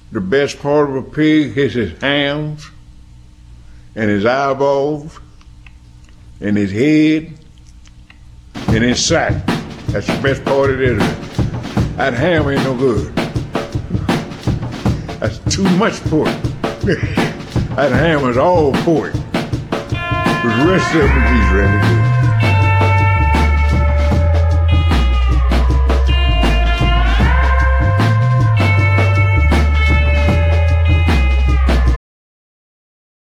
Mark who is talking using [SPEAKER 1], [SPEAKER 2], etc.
[SPEAKER 1] The best part of a pig is his hams and his eyeballs and his head and his sack. That's the best part of it. That ham ain't no good. That's too much pork. That ham is all pork. The rest of it is really good.